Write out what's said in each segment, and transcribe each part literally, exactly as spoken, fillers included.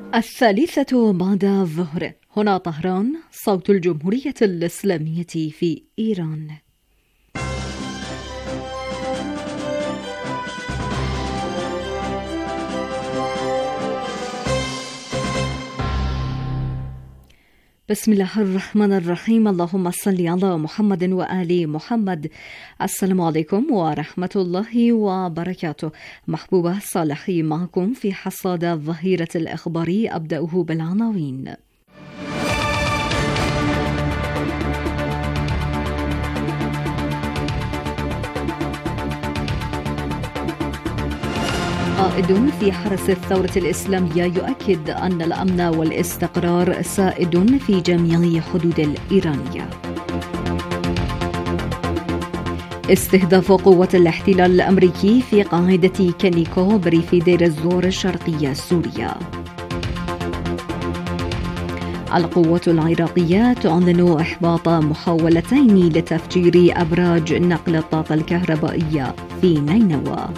الثالثة بعد الظهر. هنا طهران، صوت الجمهورية الإسلامية في إيران. بسم الله الرحمن الرحيم. اللهم صل على محمد وآل محمد. السلام عليكم ورحمة الله وبركاته. محبوبة صالحي معكم في حصاد الظهيرة الإخباري. أبدأه بالعناوين. قائد في حرس الثورة الإسلامية يؤكد أن الأمن والاستقرار سائد في جميع حدود الإيرانية. استهداف قوة الاحتلال الأمريكي في قاعدة كانيكو بريف دير الزور الشرقية سوريا. القوات العراقية تعلن إحباط محاولتين لتفجير أبراج نقل الطاقة الكهربائية في نينوى.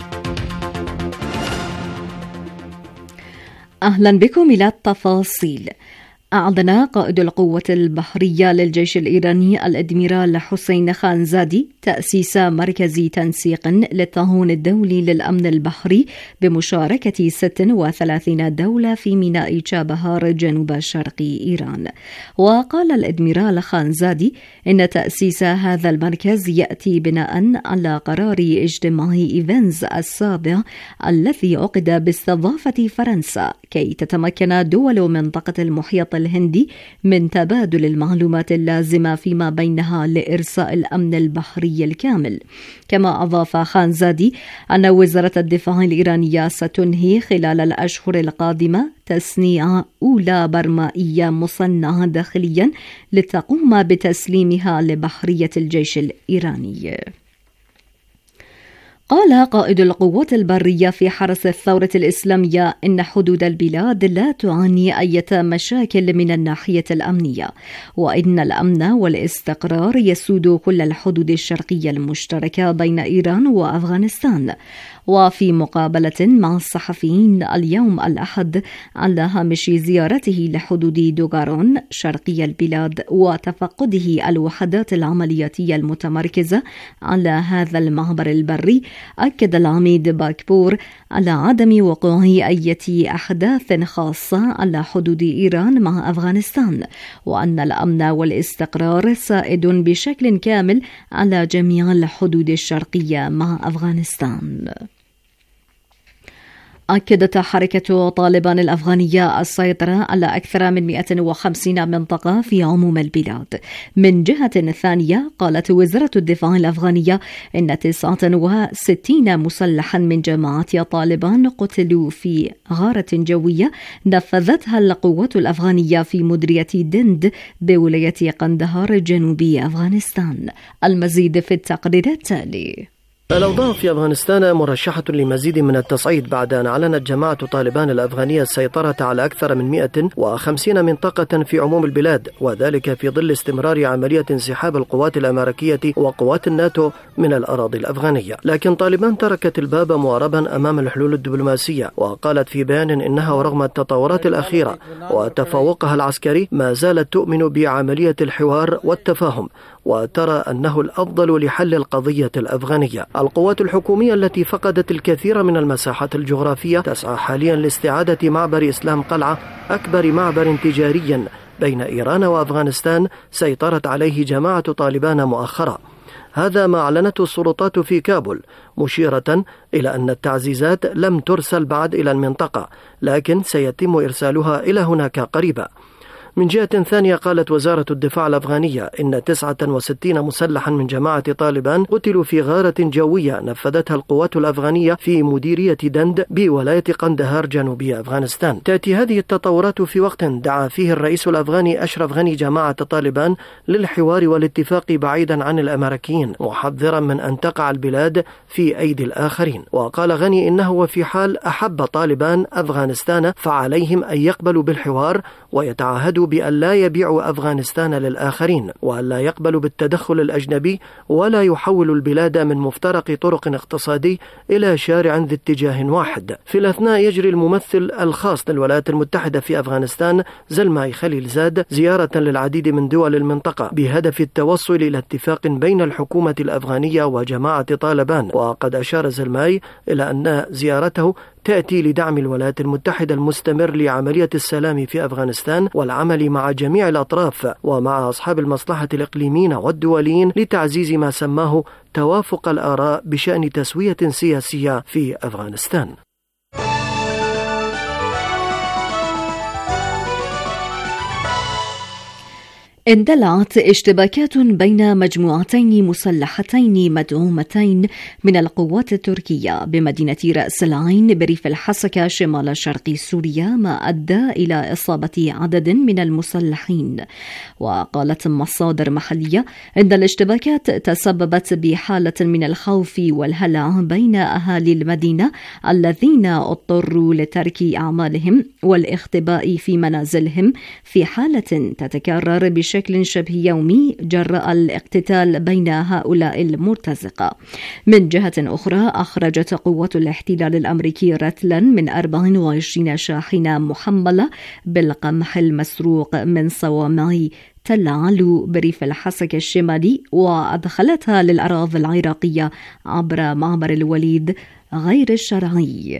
أهلا بكم إلى التفاصيل. أعلن قائد القوة البحرية للجيش الإيراني الأدميرال حسين خانزادي تأسيس مركز تنسيق للتعاون الدولي للأمن البحري بمشاركة ستة وثلاثين دولة في ميناء تشابهار جنوب شرق إيران. وقال الأدميرال خانزادي إن تأسيس هذا المركز يأتي بناء على قرار اجتماع إيفنز السابع الذي عقد باستضافة فرنسا كي تتمكن دول منطقة المحيط الهندي من تبادل المعلومات اللازمة فيما بينها لإرساء الأمن البحري الكامل. كما أضاف خانزادي أن وزارة الدفاع الإيرانية ستنهي خلال الأشهر القادمة تصنيع أولى برمائية مصنعة داخليا لتقوم بتسليمها لبحرية الجيش الإيراني. قال قائد القوات البرية في حرس الثورة الإسلامية إن حدود البلاد لا تعاني أي مشاكل من الناحية الأمنية، وإن الأمن والاستقرار يسود كل الحدود الشرقية المشتركة بين إيران وأفغانستان. وفي مقابلة مع الصحفيين اليوم الأحد على هامش زيارته لحدود دوغارون شرقي البلاد وتفقده الوحدات العملياتية المتمركزة على هذا المعبر البري، أكد العميد باكبور على عدم وقوع أي أحداث خاصة على حدود إيران مع أفغانستان، وأن الأمن والاستقرار سائد بشكل كامل على جميع الحدود الشرقية مع أفغانستان. أكدت حركة طالبان الأفغانية السيطرة على أكثر من مئة وخمسين منطقة في عموم البلاد. من جهة ثانية، قالت وزارة الدفاع الأفغانية إن تسعة وستين مسلحا من جماعة طالبان قتلوا في غارة جوية نفذتها القوات الأفغانية في مديرية دند بولاية قندهار جنوبي أفغانستان. المزيد في التقرير التالي. الأوضاع في أفغانستان مرشحة لمزيد من التصعيد بعد أن أعلنت جماعة طالبان الأفغانية السيطرة على أكثر من مئة وخمسين منطقة في عموم البلاد، وذلك في ظل استمرار عملية انسحاب القوات الأمريكية وقوات الناتو من الأراضي الأفغانية. لكن طالبان تركت الباب معربا أمام الحلول الدبلوماسية، وقالت في بيان إنها ورغم التطورات الأخيرة وتفوقها العسكري ما زالت تؤمن بعملية الحوار والتفاهم، وترى أنه الأفضل لحل القضية الأفغانية. القوات الحكومية التي فقدت الكثير من المساحات الجغرافية تسعى حاليا لاستعادة معبر إسلام قلعة، أكبر معبر تجاري بين إيران وأفغانستان سيطرت عليه جماعة طالبان مؤخرا. هذا ما أعلنته السلطات في كابول، مشيرة إلى أن التعزيزات لم ترسل بعد إلى المنطقة، لكن سيتم إرسالها إلى هناك قريبا. من جهة ثانية، قالت وزارة الدفاع الأفغانية إن تسعة وستين مسلحا من جماعة طالبان قتلوا في غارة جوية نفذتها القوات الأفغانية في مديرية دند بولاية قندهار جنوبي أفغانستان. تأتي هذه التطورات في وقت دعا فيه الرئيس الأفغاني أشرف غني جماعة طالبان للحوار والاتفاق بعيدا عن الأمريكيين، محذرا من أن تقع البلاد في أيدي الآخرين. وقال غني إنه وفي حال أحب طالبان أفغانستان فعليهم أن يقبلوا بالحوار ويتعهدوا بأن لا يبيعوا أفغانستان للآخرين، وأن لا يقبلوا بالتدخل الأجنبي، ولا يحولوا البلاد من مفترق طرق اقتصادي إلى شارع ذي اتجاه واحد. في الأثناء يجري الممثل الخاص للولايات المتحدة في أفغانستان زلماي خليلزاد زيارة للعديد من دول المنطقة بهدف التوصل إلى اتفاق بين الحكومة الأفغانية وجماعة طالبان. وقد أشار زلماي إلى أن زيارته تأتي لدعم الولايات المتحدة المستمر لعملية السلام في أفغانستان والعمل مع جميع الأطراف ومع أصحاب المصلحة الإقليميين والدوليين لتعزيز ما سماه توافق الآراء بشأن تسوية سياسية في أفغانستان. اندلعت اشتباكات بين مجموعتين مسلحتين مدعومتين من القوات التركية بمدينة رأس العين بريف الحسكة شمال شرق سوريا، ما أدى إلى إصابة عدد من المسلحين. وقالت مصادر محلية إن الاشتباكات تسببت بحالة من الخوف والهلع بين أهالي المدينة الذين اضطروا لترك أعمالهم والاختباء في منازلهم في حالة تتكرر بشكل بشكل شبه يومي جراء الاقتتال بين هؤلاء المرتزقة. من جهة أخرى، أخرجت قوات الاحتلال الأمريكي رتلا من أربع وعشرين شاحنة محملة بالقمح المسروق من صوامع تل علو بريف الحسكة الشمالي، وأدخلتها للأراضي العراقية عبر معبر الوليد غير الشرعي.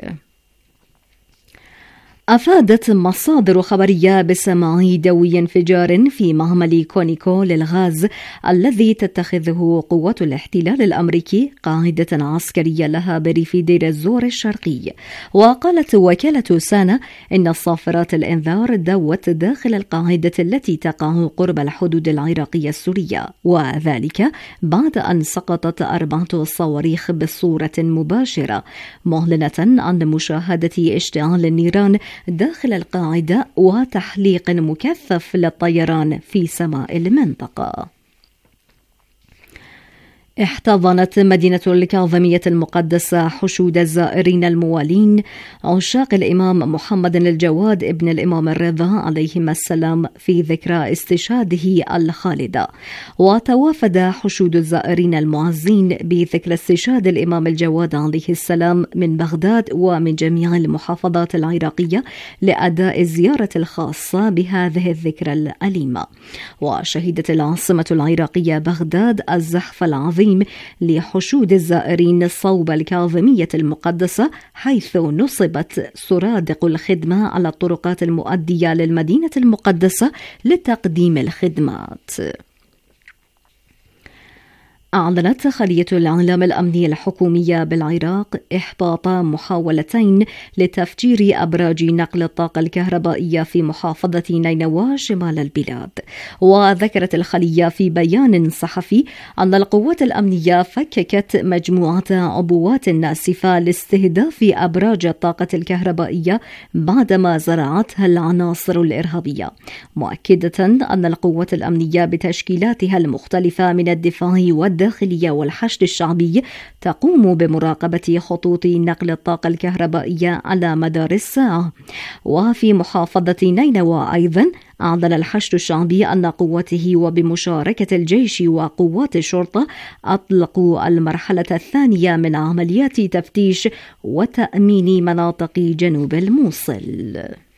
أفادت مصادر خبرية بسماع دوي انفجار في معمل كونيكو للغاز الذي تتخذه قوات الاحتلال الأمريكي قاعدة عسكرية لها بريف دير الزور الشرقي. وقالت وكالة سانا إن صافرات الإنذار دوت داخل القاعدة التي تقع قرب الحدود العراقية السورية، وذلك بعد أن سقطت أربعة صواريخ بصورة مباشرة، معلنة عن مشاهدة اشتعال النيران داخل القاعدة وتحليق مكثف للطيران في سماء المنطقة. احتضنت مدينة الكاظمية المقدسة حشود الزائرين الموالين عشاق الإمام محمد الجواد ابن الإمام الرضا عليهما السلام في ذكرى استشهاده الخالدة. وتوافد حشود الزائرين المعزين بذكرى استشهاد الإمام الجواد عليه السلام من بغداد ومن جميع المحافظات العراقية لأداء الزيارة الخاصة بهذه الذكرى الأليمة. وشهدت العاصمة العراقية بغداد الزحف العظيم لحشود الزائرين صوب الكاظمية المقدسة، حيث نصبت سرادق الخدمة على الطرقات المؤدية للمدينة المقدسة لتقديم الخدمات. أعلنت خلية الإعلام الأمني الحكومية بالعراق إحباط محاولتين لتفجير أبراج نقل الطاقة الكهربائية في محافظة نينوى شمال البلاد. وذكرت الخلية في بيان صحفي أن القوات الأمنية فككت مجموعة عبوات ناسفة لاستهداف أبراج الطاقة الكهربائية بعدما زرعتها العناصر الإرهابية، مؤكدة أن القوات الأمنية بتشكيلاتها المختلفة من الدفاع والدفاع الداخلية والحشد الشعبي تقوم بمراقبة خطوط نقل الطاقة الكهربائية على مدار الساعة. وفي محافظة نينوى أيضا أعلن الحشد الشعبي أن قوته وبمشاركة الجيش وقوات الشرطة أطلقوا المرحلة الثانية من عمليات تفتيش وتأمين مناطق جنوب الموصل.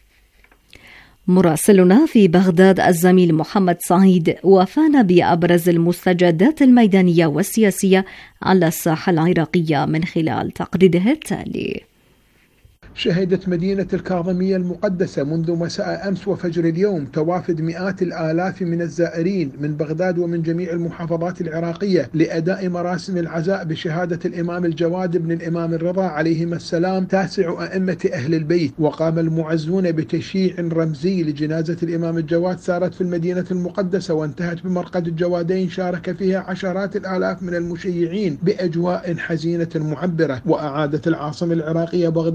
مراسلنا في بغداد الزميل محمد سعيد وفانا بأبرز المستجدات الميدانية والسياسية على الساحة العراقية من خلال تقريره التالي. شهدت مدينة الكاظمية المقدسة منذ مساء أمس وفجر اليوم توافد مئات الآلاف من الزائرين من بغداد ومن جميع المحافظات العراقية لأداء مراسم العزاء بشهادة الإمام الجواد بن الإمام الرضا عليهما السلام تاسع أئمة أهل البيت. وقام المعزون بتشييع رمزي لجنازة الإمام الجواد سارت في المدينة المقدسة وانتهت بمرقد الجوادين شارك فيها عشرات الآلاف من المشيعين بأجواء حزينة معبرة. وأعادت العاصمة العراقية بغداد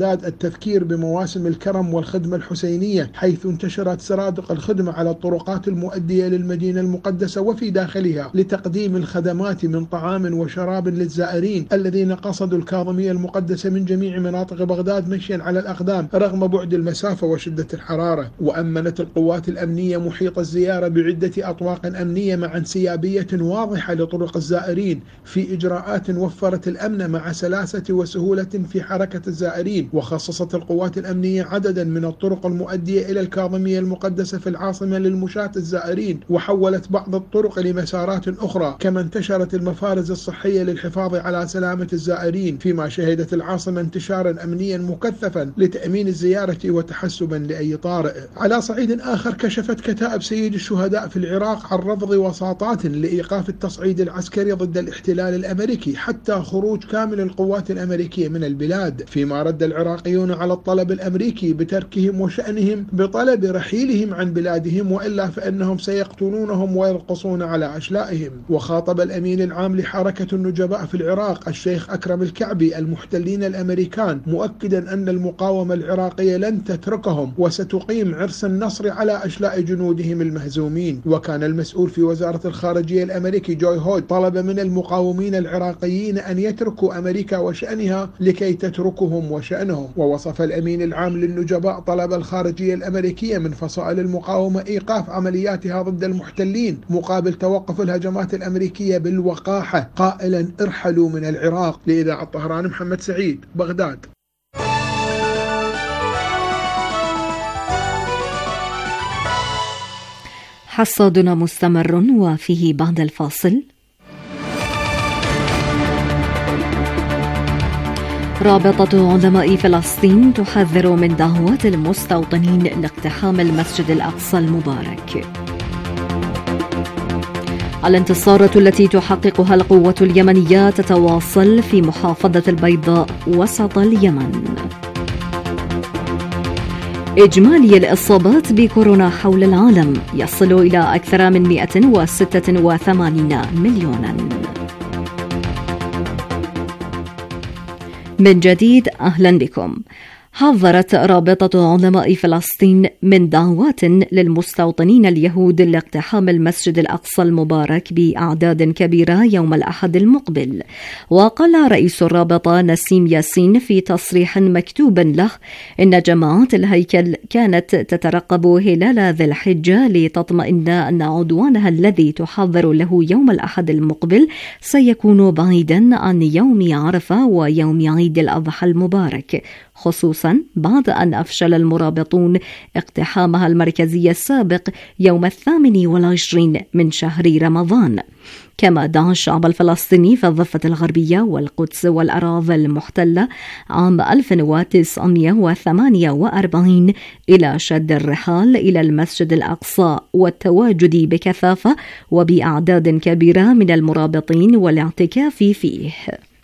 التذكير بمواسم الكرم والخدمة الحسينية، حيث انتشرت سرادق الخدمة على الطرقات المؤدية للمدينة المقدسة وفي داخلها لتقديم الخدمات من طعام وشراب للزائرين الذين قصدوا الكاظمية المقدسة من جميع مناطق بغداد مشيا على الأقدام رغم بعد المسافة وشدة الحرارة. وأمنت القوات الأمنية محيط الزيارة بعدة أطواق أمنية مع انسيابية واضحة لطرق الزائرين في إجراءات وفرت الأمن مع سلاسة وسهولة في حركة الزائرين. وخصصت القوات الأمنية عددا من الطرق المؤدية إلى الكاظمية المقدسة في العاصمة للمشاة الزائرين، وحولت بعض الطرق لمسارات أخرى، كما انتشرت المفارز الصحية للحفاظ على سلامة الزائرين، فيما شهدت العاصمة انتشارا أمنيا مكثفا لتأمين الزيارة وتحسبا لأي طارئ. على صعيد آخر، كشفت كتائب سيد الشهداء في العراق عن رفض وساطات لإيقاف التصعيد العسكري ضد الاحتلال الأمريكي حتى خروج كامل القوات الأمريكية من البلاد، فيما رد العراقيون على الطلب الأمريكي بتركهم وشأنهم بطلب رحيلهم عن بلادهم، وإلا فإنهم سيقتلونهم ويرقصون على أشلائهم. وخاطب الأمين العام لحركة النجباء في العراق الشيخ أكرم الكعبي المحتلين الأمريكان، مؤكدا أن المقاومة العراقية لن تتركهم وستقيم عرس النصر على أشلاء جنودهم المهزومين. وكان المسؤول في وزارة الخارجية الأمريكي جوي هود طلب من المقاومين العراقيين أن يتركوا أمريكا وشأنها لكي تتركهم وشأنهم. ووصف الأمين العام للنجباء طلب الخارجية الأمريكية من فصائل المقاومة إيقاف عملياتها ضد المحتلين مقابل توقف الهجمات الأمريكية بالوقاحة، قائلا ارحلوا من العراق. لإذاعة طهران، محمد سعيد، بغداد. حصادنا مستمر وفيه بعد الفاصل. رابطة علماء فلسطين تحذر من دعوات المستوطنين لاقتحام المسجد الأقصى المبارك. الانتصارات التي تحققها القوة اليمنية تتواصل في محافظة البيضاء وسط اليمن. إجمالي الإصابات بكورونا حول العالم يصل إلى أكثر من مئة وستة وثمانين مليونا. من جديد أهلا بكم. حذرت رابطة علماء فلسطين من دعوات للمستوطنين اليهود لاقتحام المسجد الأقصى المبارك بأعداد كبيرة يوم الأحد المقبل. وقال رئيس الرابطة نسيم ياسين في تصريح مكتوب له إن جماعة الهيكل كانت تترقب هلال ذي الحجة لتطمئن أن عدوانها الذي تحضر له يوم الأحد المقبل سيكون بعيدا عن يوم عرفة ويوم عيد الأضحى المبارك، خصوصا بعد أن أفشل المرابطون اقتحامها المركزي السابق يوم الثامن والعشرين من شهر رمضان. كما دعا الشعب الفلسطيني في الضفة الغربية والقدس والأراضي المحتلة عام ألف وتسعمئة وثمانية وأربعين إلى شد الرحال إلى المسجد الأقصى والتواجد بكثافة وبأعداد كبيرة من المرابطين والاعتكاف فيه.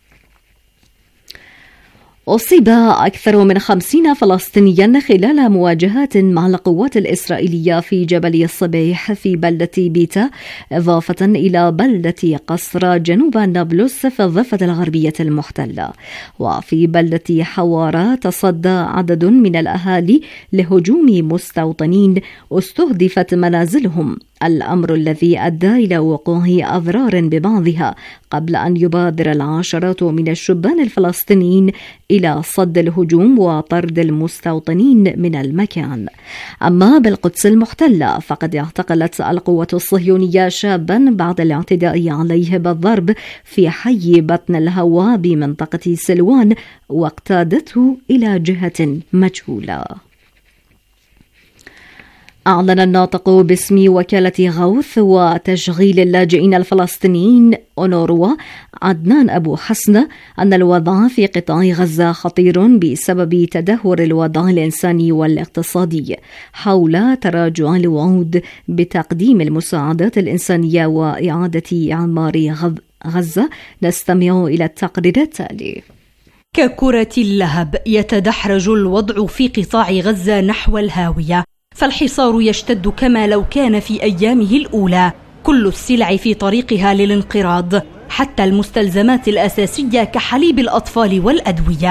أصيب أكثر من خمسين فلسطينيا خلال مواجهات مع القوات الإسرائيلية في جبل الصبيح في بلدة بيتا، إضافة إلى بلدة قصر جنوب نابلس في الضفة الغربية المحتلة. وفي بلدة حوارة تصدى عدد من الأهالي لهجوم مستوطنين استهدفت منازلهم، الأمر الذي أدى إلى وقوع أضرار ببعضها قبل أن يبادر العشرات من الشبان الفلسطينيين إلى صد الهجوم وطرد المستوطنين من المكان. أما بالقدس المحتلة فقد اعتقلت القوة الصهيونية شابا بعد الاعتداء عليه بالضرب في حي بطن الهواء بمنطقة سلوان واقتادته إلى جهة مجهولة. أعلن الناطق باسم وكالة غوث وتشغيل اللاجئين الفلسطينيين أونروا عدنان أبو حسن أن الوضع في قطاع غزة خطير بسبب تدهور الوضع الإنساني والاقتصادي حول تراجع الوعود بتقديم المساعدات الإنسانية وإعادة إعمار غزة. نستمع إلى التقرير التالي. ككرة اللهب يتدحرج الوضع في قطاع غزة نحو الهاوية، فالحصار يشتد كما لو كان في أيامه الأولى، كل السلع في طريقها للانقراض حتى المستلزمات الأساسية كحليب الأطفال والأدوية.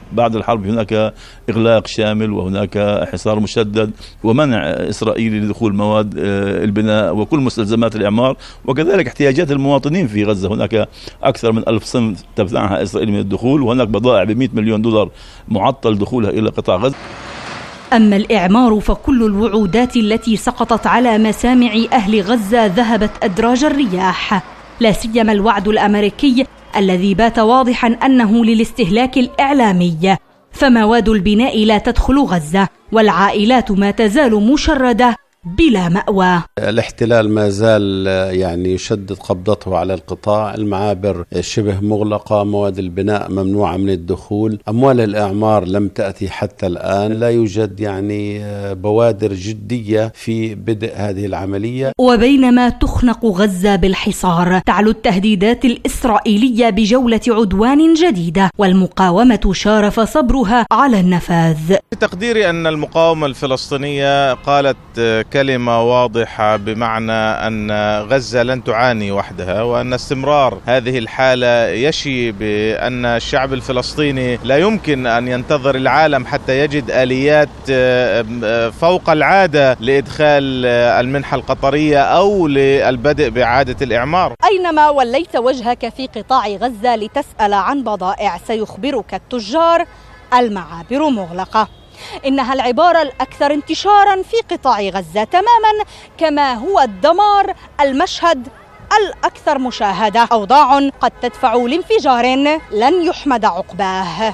بعد الحرب هناك إغلاق شامل وهناك حصار مشدد ومنع إسرائيلي لدخول مواد البناء وكل مستلزمات الإعمار، وكذلك احتياجات المواطنين في غزة. هناك أكثر من ألف صنف تمنعها إسرائيل من الدخول، وهناك بضائع بمئة مليون دولار معطل دخولها إلى قطاع غزة. أما الإعمار فكل الوعودات التي سقطت على مسامع أهل غزة ذهبت أدراج الرياح، لا سيما الوعد الأمريكي الذي بات واضحا أنه للاستهلاك الإعلامي، فمواد البناء لا تدخل غزة والعائلات ما تزال مشردة بلا مأوى. الاحتلال ما زال يعني يشدد قبضته على القطاع، المعابر شبه مغلقة، مواد البناء ممنوعة من الدخول، أموال الإعمار لم تأتي حتى الآن، لا يوجد يعني بوادر جدية في بدء هذه العملية. وبينما تخنق غزة بالحصار تعلو التهديدات الإسرائيلية بجولة عدوان جديدة، والمقاومة شارف صبرها على النفاذ. تقديري أن المقاومة الفلسطينية قالت كلمة واضحة بمعنى أن غزة لن تعاني وحدها، وأن استمرار هذه الحالة يشي بأن الشعب الفلسطيني لا يمكن أن ينتظر العالم حتى يجد آليات فوق العادة لإدخال المنحة القطرية أو للبدء بإعادة الإعمار. أينما وليت وجهك في قطاع غزة لتسأل عن بضائع سيخبرك التجار المعابر مغلقة. إنها العبارة الأكثر انتشارا في قطاع غزة، تماما كما هو الدمار المشهد الأكثر مشاهدة. أوضاع قد تدفع لانفجار لن يحمد عقباه.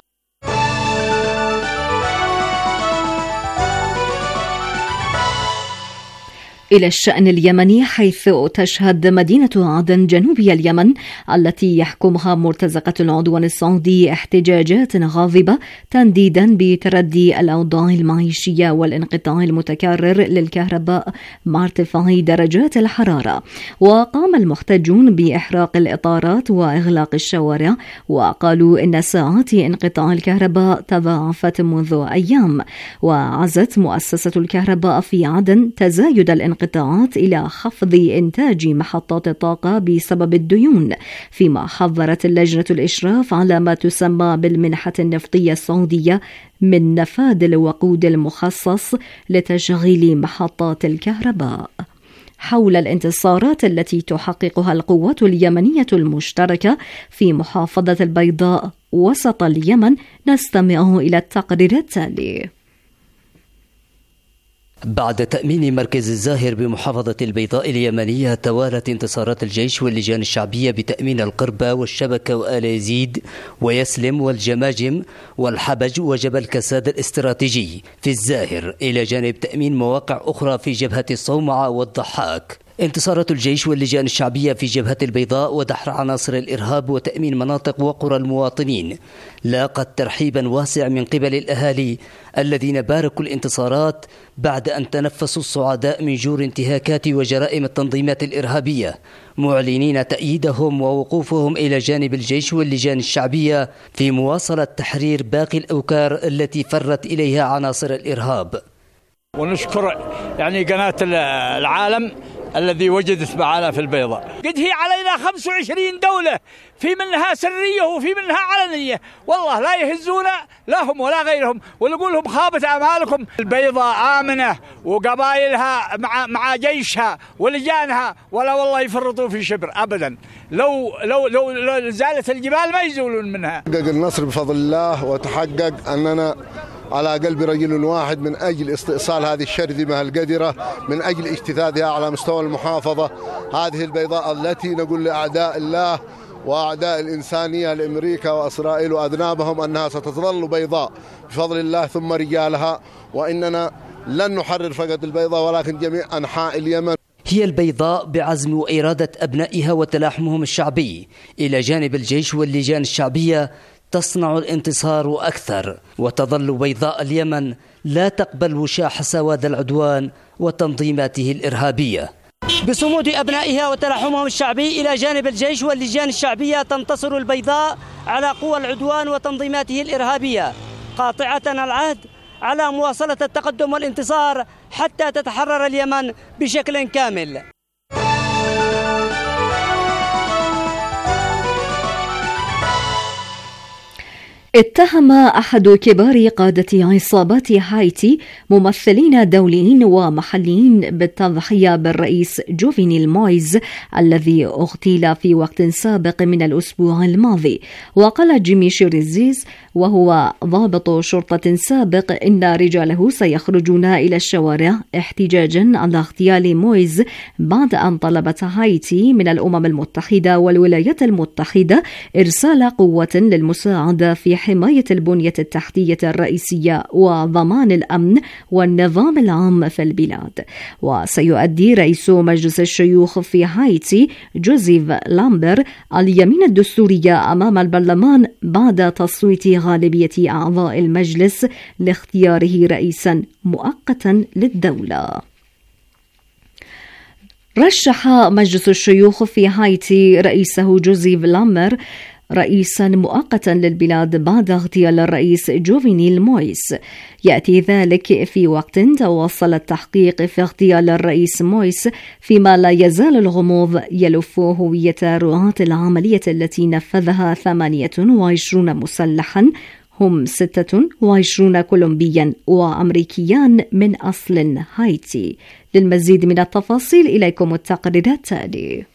إلى الشأن اليمني، حيث تشهد مدينة عدن جنوبي اليمن التي يحكمها مرتزقة العدوان السعودي احتجاجات غاضبة تنديدا بتردي الأوضاع المعيشية والانقطاع المتكرر للكهرباء مع ارتفاع درجات الحرارة. وقام المحتجون بإحراق الإطارات وإغلاق الشوارع، وقالوا إن ساعات انقطاع الكهرباء تضاعفت منذ أيام. وعزت مؤسسة الكهرباء في عدن تزايد الانقطاع قطاعات إلى خفض إنتاج محطات الطاقة بسبب الديون، فيما حذرت اللجنة الإشراف على ما تسمى بالمنحة النفطية السعودية من نفاذ الوقود المخصص لتشغيل محطات الكهرباء. حول الانتصارات التي تحققها القوات اليمنية المشتركة في محافظة البيضاء وسط اليمن، نستمع إلى التقرير التالي. بعد تأمين مركز الزاهر بمحافظة البيضاء اليمنية، توالت انتصارات الجيش واللجان الشعبية بتأمين القربة والشبكة وآل يزيد ويسلم والجماجم والحبج وجبل كساد الاستراتيجي في الزاهر، إلى جانب تأمين مواقع أخرى في جبهة الصومعة والضحاك. انتصارات الجيش واللجان الشعبية في جبهة البيضاء ودحر عناصر الإرهاب وتأمين مناطق وقرى المواطنين لاقت ترحيبا واسع من قبل الأهالي الذين باركوا الانتصارات بعد أن تنفسوا الصعداء من جور انتهاكات وجرائم التنظيمات الإرهابية، معلنين تأييدهم ووقوفهم إلى جانب الجيش واللجان الشعبية في مواصلة تحرير باقي الأوكار التي فرت إليها عناصر الإرهاب. ونشكر يعني قناة العالم الذي وجدت معنا في البيضاء. قد هي علينا خمسة وعشرين دولة، في منها سرية وفي منها علنية، والله لا يهزونا لا هم ولا غيرهم، ونقول لهم خابت أعمالكم. البيضاء آمنة وقبائلها مع مع جيشها ولجانها، ولا والله يفرطوا في شبر أبدا. لو لو لو, لو زالت الجبال ما يزولون منها. حقق النصر بفضل الله، وتحقق أننا على قلب رجل واحد من أجل استئصال هذه الشرذمة القذرة، من أجل اجتثاثها على مستوى المحافظة. هذه البيضاء التي نقول لأعداء الله وأعداء الإنسانية لأمريكا وإسرائيل وأذنابهم أنها ستظل بيضاء بفضل الله ثم رجالها، وإننا لن نحرر فقط البيضاء ولكن جميع أنحاء اليمن. هي البيضاء بعزم وإرادة أبنائها وتلاحمهم الشعبي إلى جانب الجيش واللجان الشعبية تصنع الانتصار وأكثر، وتظل بيضاء اليمن لا تقبل وشاح سواد العدوان وتنظيماته الإرهابية. بصمود أبنائها وتلاحمهم الشعبي إلى جانب الجيش واللجان الشعبية تنتصر البيضاء على قوى العدوان وتنظيماته الإرهابية، قاطعة العهد على مواصلة التقدم والانتصار حتى تتحرر اليمن بشكل كامل. اتهم أحد كبار قادة عصابات هايتي ممثلين دوليين ومحليين بالتضحية بالرئيس جوفينيل مويز الذي اغتيل في وقت سابق من الأسبوع الماضي. وقال جيمي شيريزيز وهو ضابط شرطة سابق إن رجاله سيخرجون إلى الشوارع احتجاجا على اغتيال مويز بعد أن طلبت هايتي من الأمم المتحدة والولايات المتحدة إرسال قوة للمساعدة في حماية البنية التحتية الرئيسية وضمان الأمن والنظام العام في البلاد. وسيؤدي رئيس مجلس الشيوخ في هايتي جوزيف لامبر اليمين الدستورية أمام البرلمان بعد تصويت غالبية أعضاء المجلس لاختياره رئيسا مؤقتا للدولة. رشح مجلس الشيوخ في هايتي رئيسه جوزيف لامبر رئيسا مؤقتا للبلاد بعد اغتيال الرئيس جوفينيل مويس. يأتي ذلك في وقت تواصل التحقيق في اغتيال الرئيس مويس، فيما لا يزال الغموض يلف هوية رعاة العملية التي نفذها ثمانية وعشرين مسلحا هم ستة وعشرين كولومبيا وأمريكيان من أصل هايتي. للمزيد من التفاصيل إليكم التقرير التالي.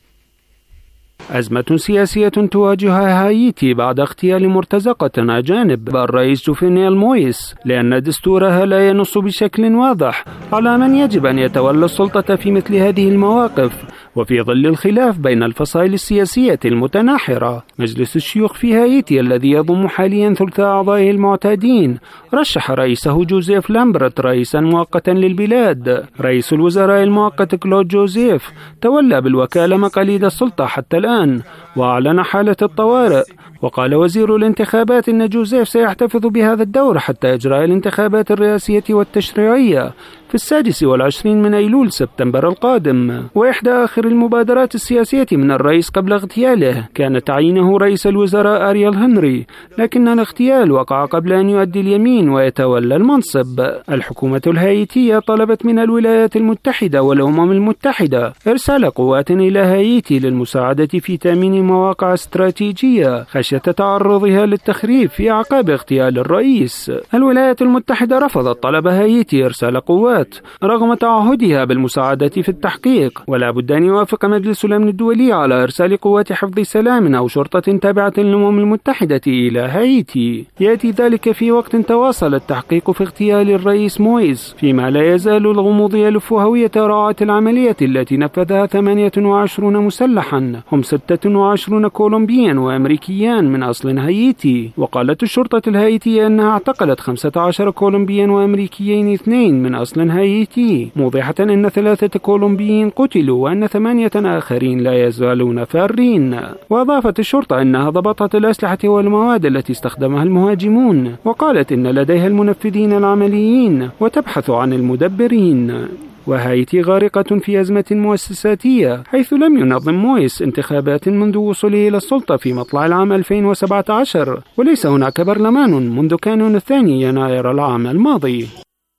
أزمة سياسية تواجهها هايتي بعد اغتيال مرتزقة أجانب الرئيس جوفينيل مويس، لأن دستورها لا ينص بشكل واضح على من يجب أن يتولى السلطة في مثل هذه المواقف، وفي ظل الخلاف بين الفصائل السياسية المتناحرة. مجلس الشيوخ في هايتي الذي يضم حاليا ثلث أعضائه المعتادين رشح رئيسه جوزيف لامبرت رئيسا مؤقتا للبلاد. رئيس الوزراء المؤقت كلود جوزيف تولى بالوكالة مقاليد السلطة حتى الآن وأعلن حالة الطوارئ. وقال وزير الانتخابات إن جوزيف سيحتفظ بهذا الدور حتى إجراء الانتخابات الرئاسية والتشريعية في السادس والعشرين من أيلول سبتمبر القادم. وإحدى آخر المبادرات السياسية من الرئيس قبل اغتياله كان تعيينه رئيس الوزراء أريال هنري، لكن الاغتيال وقع قبل أن يؤدي اليمين ويتولى المنصب. الحكومة الهايتية طلبت من الولايات المتحدة والأمم المتحدة إرسال قوات إلى هايتي للمساعدة في تأمين مواقع استراتيجية خشية تعرضها للتخريب في أعقاب اغتيال الرئيس. الولايات المتحدة رفضت طلب هايتي إرسال قوات رغم تعهدها بالمساعدة في التحقيق، ولا بد أن يوافق مجلس الأمن الدولي على إرسال قوات حفظ سلام أو شرطة تابعة للأمم المتحدة إلى هايتي. يأتي ذلك في وقت تواصل التحقيق في اغتيال الرئيس مويس، فيما لا يزال الغموض يلف هوية رعاة العملية التي نفذها ثمانية وعشرين مسلحا هم ستة وعشرين كولومبيا وأمريكيان من أصل هايتي. وقالت الشرطة الهايتية أنها اعتقلت خمسة عشر كولومبيا وأمريكيين اثنين من أصل هايتي، موضحة أن ثلاثة كولومبيين قتلوا وأن ثمانية آخرين لا يزالون فارين. وأضافت الشرطة أنها ضبطت الأسلحة والمواد التي استخدمها المهاجمون، وقالت إن لديها المنفذين العمليين وتبحث عن المدبرين. وهايتي غارقة في أزمة مؤسساتية، حيث لم ينظم مويس انتخابات منذ وصوله إلى السلطة في مطلع العام ألفين وسبعة عشر، وليس هناك برلمان منذ كانون الثاني يناير العام الماضي.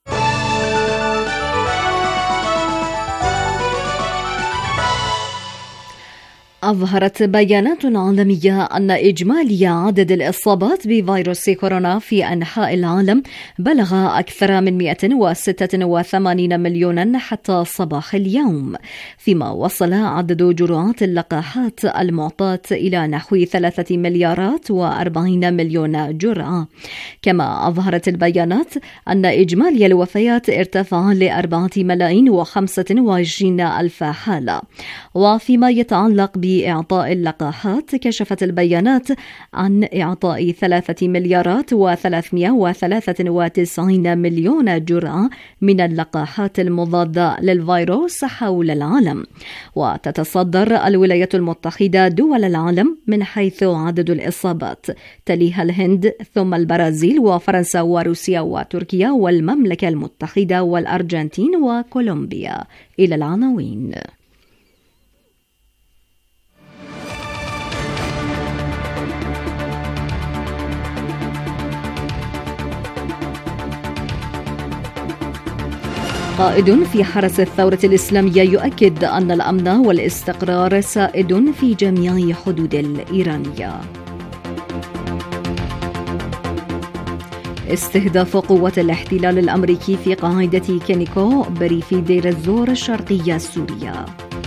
أظهرت بيانات عالمية أن إجمالي عدد الإصابات بفيروس كورونا في أنحاء العالم بلغ أكثر من مئة وستة وثمانين مليونا حتى صباح اليوم، فيما وصل عدد جرعات اللقاحات المعطاة إلى نحو ثلاثة مليارات وأربعين مليون جرعة. كما أظهرت البيانات أن إجمالي الوفيات ارتفع لأربعة ملايين وخمسة وعشرين ألف حالة. وفيما يتعلق بإعطاء اللقاحات، كشفت البيانات عن إعطاء ثلاثة مليارات وثلاثمئة وثلاثة وتسعين مليون جرعة من اللقاحات المضادة للفيروس حول العالم. وتتصدر الولايات المتحدة دول العالم من حيث عدد الإصابات، تليها الهند ثم البرازيل وفرنسا وروسيا وتركيا والمملكة المتحدة والأرجنتين وكولومبيا. إلى العناوين. قائد في حرس الثورة الإسلامية يؤكد أن الأمن والاستقرار سائد في جميع حدود الإيرانية. استهداف قوات الاحتلال الأمريكي في قاعدة كينيكو بريف دير الزور الشرقية السورية.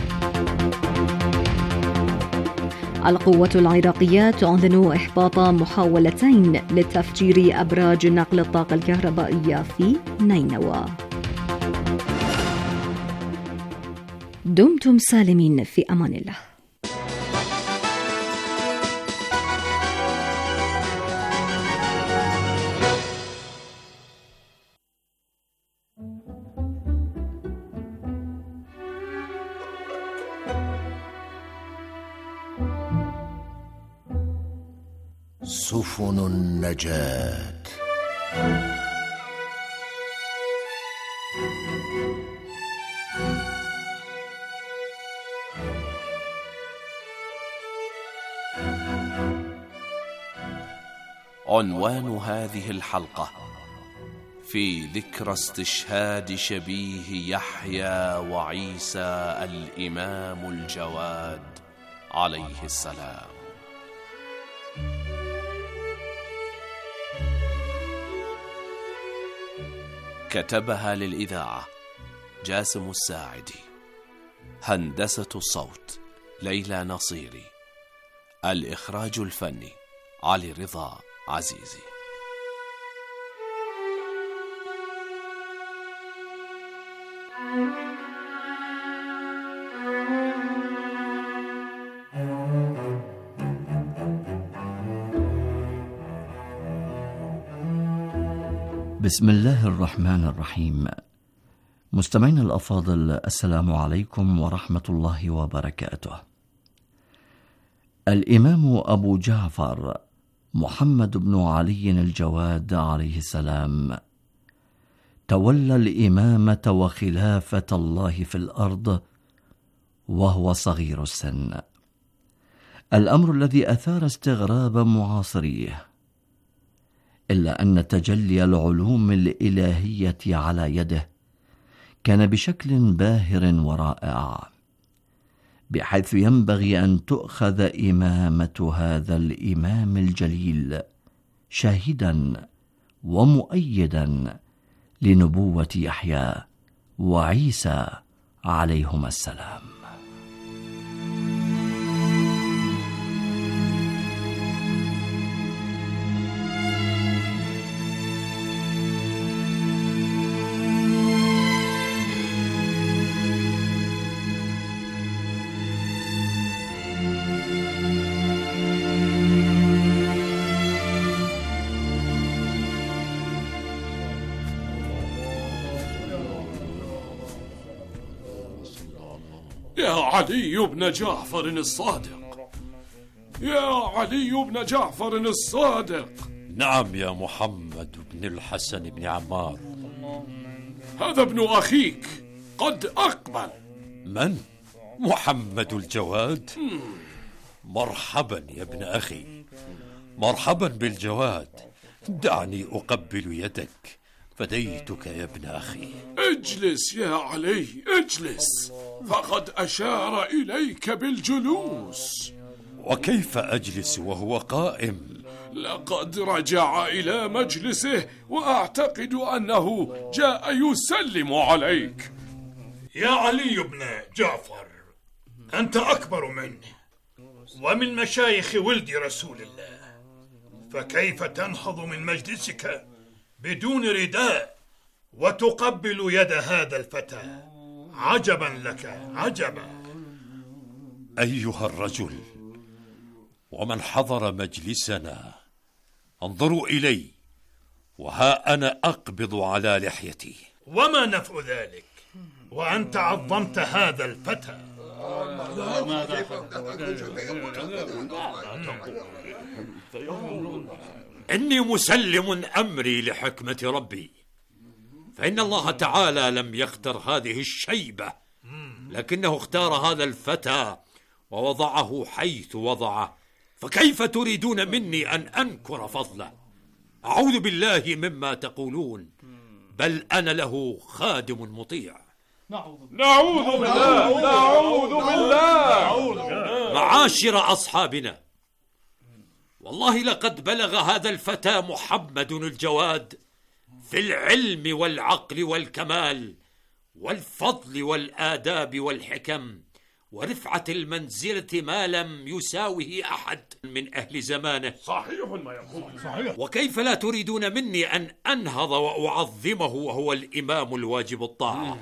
القوات العراقية تعلن إحباط محاولتين لتفجير أبراج نقل الطاقة الكهربائية في نينوى. دمتم سالمين، في أمان الله. سفن النجاة. عنوان هذه الحلقة: في ذكرى استشهاد شبيه يحيى وعيسى الإمام الجواد عليه السلام. كتبها للإذاعة جاسم الساعدي. هندسة الصوت ليلى نصيري. الإخراج الفني علي رضا عزيزي. بسم الله الرحمن الرحيم. مستمعينا الأفاضل، السلام عليكم ورحمة الله وبركاته. الإمام أبو جعفر محمد بن علي الجواد عليه السلام تولى الإمامة وخلافة الله في الأرض وهو صغير السن، الأمر الذي أثار استغراب معاصريه، إلا أن تجلي العلوم الإلهية على يده كان بشكل باهر ورائع، بحيث ينبغي أن تؤخذ إمامة هذا الإمام الجليل شاهدا ومؤيدا لنبوة يحيى وعيسى عليهما السلام. يا علي بن جعفر الصادق، يا علي بن جعفر الصادق. نعم يا محمد بن الحسن بن عمار. هذا ابن أخيك قد أقبل. من؟ محمد الجواد؟ مرحبا يا ابن أخي، مرحبا بالجواد. دعني أقبل يدك، فديتك يا ابن أخي. اجلس يا علي، اجلس، فقد أشار إليك بالجلوس. وكيف أجلس وهو قائم؟ لقد رجع إلى مجلسه، وأعتقد أنه جاء يسلم عليك. يا علي بن جعفر، أنت أكبر مني ومن مشايخ ولد رسول الله، فكيف تنهض من مجلسك بدون رداء وتقبل يد هذا الفتى؟ عجبا لك، عجبا. أيها الرجل، ومن حضر مجلسنا انظروا إلي، وها أنا أقبض على لحيتي. وما نفع ذلك وأنت عظمت هذا الفتى؟ إني مسلم أمري لحكمة ربي، فإن الله تعالى لم يختر هذه الشيبة، لكنه اختار هذا الفتى ووضعه حيث وضعه، فكيف تريدون مني أن أنكر فضله؟ أعوذ بالله مما تقولون، بل أنا له خادم مطيع. نعوذ بالله، نعوذ بالله. معاشر أصحابنا، والله لقد بلغ هذا الفتى محمد الجواد في العلم والعقل والكمال والفضل والآداب والحكم ورفعة المنزلة ما لم يساوه أحد من أهل زمانه. صحيح ما يقول. صحيح. وكيف لا تريدون مني أن أنهض وأعظمه وهو الإمام الواجب الطاعة؟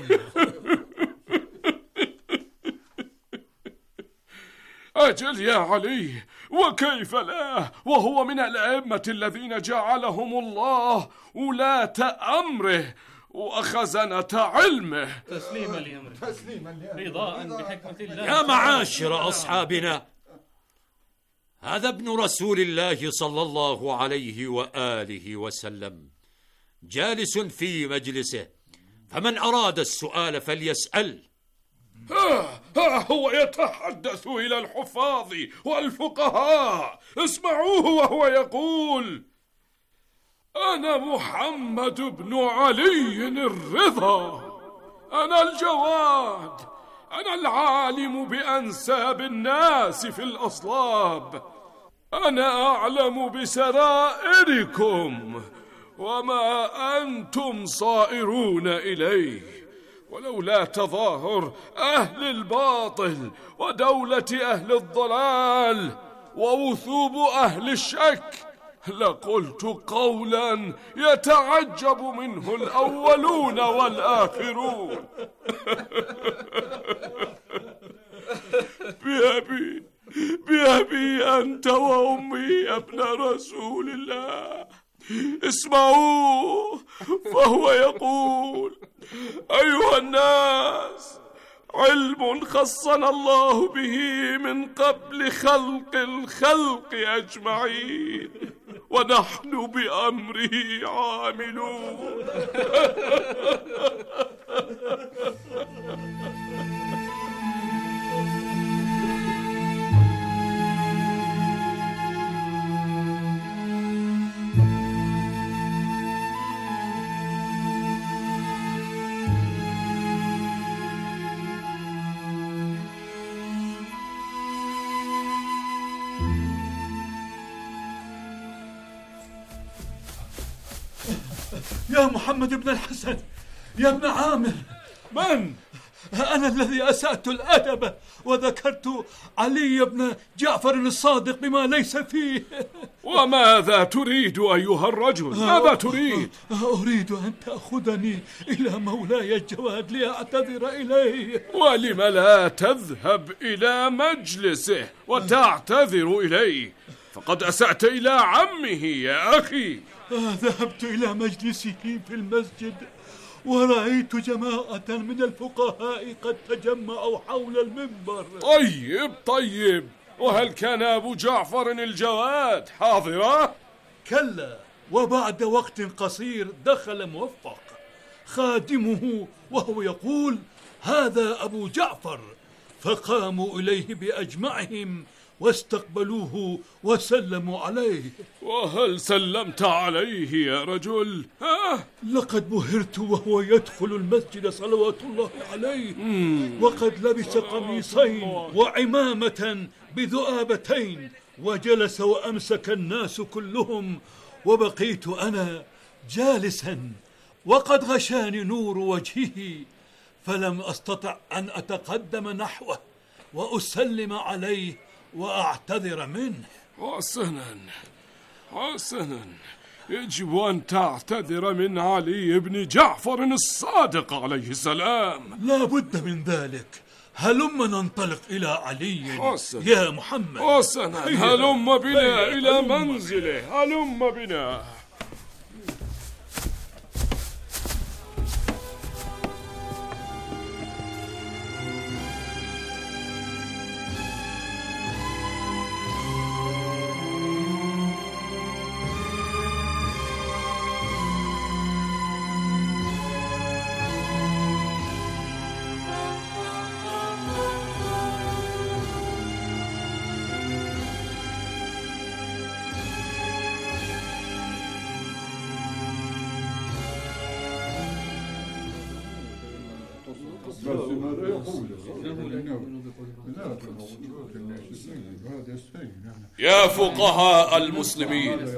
أجل يا علي، وكيف لا وهو من الأئمة الذين جعلهم الله ولاة أمره وخزنة علمه. تسليما لأمره، تسليما لأمره، رضاء بحكمة الله. يا معاشر أصحابنا، هذا ابن رسول الله صلى الله عليه وآله وسلم جالس في مجلسه، فمن أراد السؤال فليسأل. ها ها هو يتحدث إلى الحفاظ والفقهاء، اسمعوه وهو يقول: أنا محمد بن علي الرضا، أنا الجواد، أنا العالم بأنساب الناس في الأصلاب، أنا أعلم بسرائركم وما أنتم صائرون إليه، ولولا تظاهر أهل الباطل ودولة أهل الضلال ووثوب أهل الشك لقلت قولا يتعجب منه الأولون والآخرون. بأبي بأبي أنت وأمي يا ابن رسول الله، اسمعوه فهو يقول: أيها الناس، علم خصنا الله به من قبل خلق الخلق أجمعين، ونحن بأمره عاملون. يا محمد بن الحسن، يا ابن عامر. من؟ أنا الذي أسأت الأدب وذكرت علي بن جعفر الصادق بما ليس فيه. وماذا تريد أيها الرجل؟ ماذا تريد؟ أريد أن تأخذني إلى مولاي الجواد لأعتذر إليه. ولم لا تذهب إلى مجلسه وتعتذر إليه؟ فقد أسأت إلى عمه يا أخي. ذهبت إلى مجلسه في المسجد ورأيت جماعة من الفقهاء قد تجمعوا حول المنبر. طيب طيب، وهل كان أبو جعفر الجواد حاضرا؟ كلا، وبعد وقت قصير دخل موفق خادمه وهو يقول: هذا أبو جعفر، فقاموا إليه بأجمعهم واستقبلوه وسلموا عليه. وهل سلمت عليه يا رجل؟ ها؟ لقد بهرت وهو يدخل المسجد صلوات الله عليه، وقد لبس قميصين وعمامة بذؤابتين، وجلس وأمسك الناس كلهم، وبقيت أنا جالسا وقد غشاني نور وجهه، فلم أستطع أن أتقدم نحوه وأسلم عليه وأعتذر منه. حسنا حسنا، يجب أن تعتذر من علي بن جعفر الصادق عليه السلام. لا بد من ذلك. هلم ننطلق إلى علي. حسنا يا محمد. حسنا، هلم بنا إلى منزله، هلم بنا. يا فقهاء المسلمين،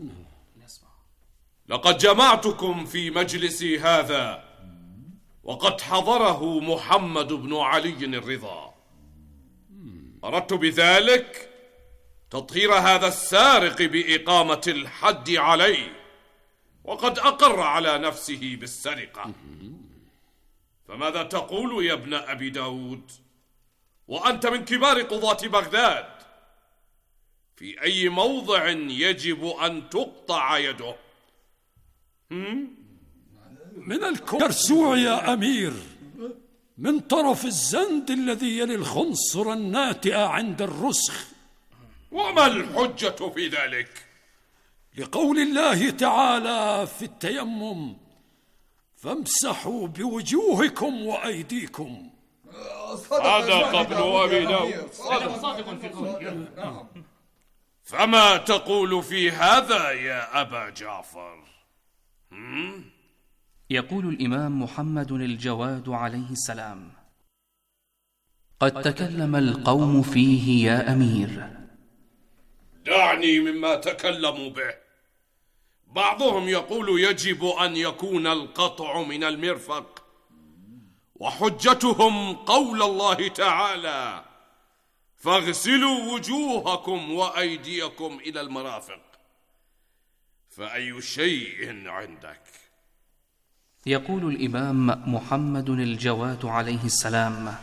لقد جمعتكم في مجلسي هذا وقد حضره محمد بن علي الرضا. أردت بذلك تطهير هذا السارق بإقامة الحد عليه، وقد أقر على نفسه بالسرقة. فماذا تقول يا ابن أبي داود وأنت من كبار قضاة بغداد؟ في أي موضع يجب أن تقطع يده؟ من الكرسوع يا أمير، من طرف الزند الذي يلي الخنصر الناتئة عند الرسخ. وما الحجة في ذلك؟ لقول الله تعالى في التيمم: فامسحوا بوجوهكم وأيديكم. صدق ابن أبي داود. فما تقول في هذا يا أبا جعفر؟ يقول الإمام محمد الجواد عليه السلام: قد تكلم القوم فيه يا أمير. دعني مما تكلموا به. بعضهم يقول يجب أن يكون القطع من المرفق، وحجتهم قول الله تعالى: فاغسلوا وجوهكم وأيديكم إلى المرافق. فأي شيء عندك؟ يقول الإمام محمد الجواد عليه السلام: